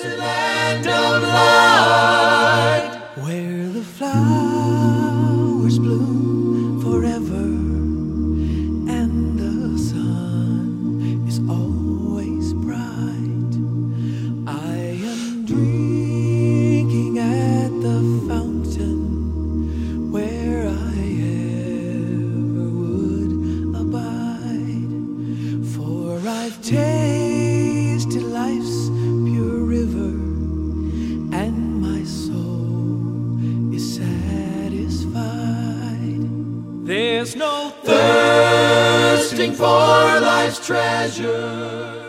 a land of light, where the flowers bloom forever and the sun is always bright. I am drinking at the fountain where I ever would abide, for I've tasted life's pure river, and my soul is satisfied. there's no thirsting for life's treasure.